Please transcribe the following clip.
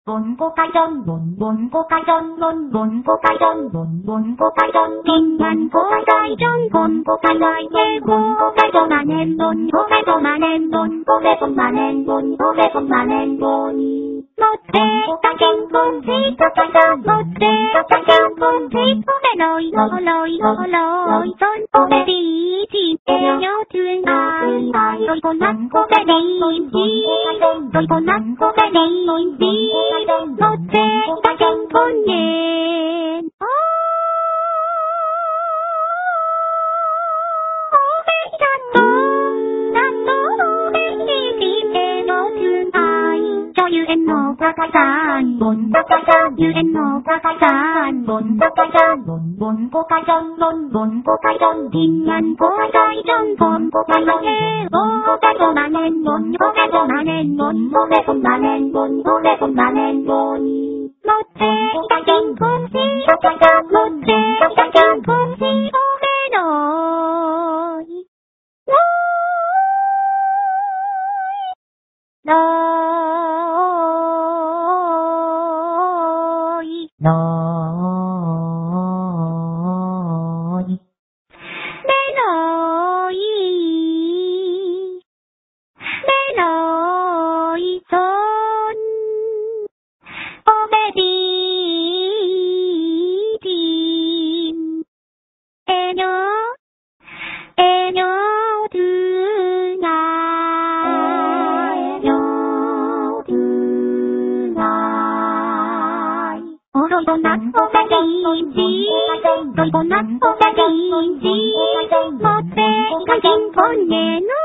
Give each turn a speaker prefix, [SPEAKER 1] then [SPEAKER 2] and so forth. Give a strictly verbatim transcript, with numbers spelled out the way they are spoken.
[SPEAKER 1] 원고 가전 원 원고 가전 원 원고 가전 원 원고 가전 빈만고 가전 원고 가전 원고 가전 안엔 원고 가전 안엔 원고 가전 안엔 원고 가전 안엔 원이 못돼 가전 원지 가전 못돼 가전 원지 너희 너희 너희 손 오메리지 에어든 아이 아이 고난 고메리지 너희 고난 고메리지 못돼 가전 본예 유엔노 가가산 몬 가가산 유엔노 가가산 몬 가가산 몬 몬고 가전 몬 몬고 가전 빈만고 가전 몬고 가전에 몬고 가전만엔 몬고 가전만엔 몬 몸에 손만엔 몬 몸에 손만엔 몬이 못돼 가전 몬시 가전 못돼 가전 몬시 오메노이 너 너희 내 너희 내 너희 손 오메비딘 애녀 애녀 드나 애녀 드나 너희도 난 오메리지 너희도 난 오메리지 못돼 가진 본예